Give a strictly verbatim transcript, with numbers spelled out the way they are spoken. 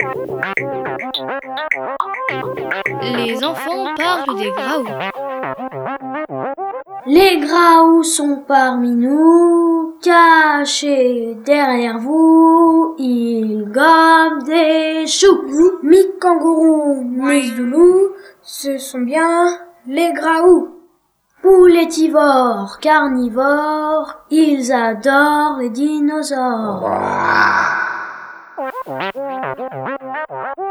Les enfants parlent des graous. Les graous sont parmi nous, cachés derrière vous, ils gobent des choux. Mi-kangourou, mi-zoulou, ce sont bien les graous. Pouletivores, carnivores, ils adorent les dinosaures.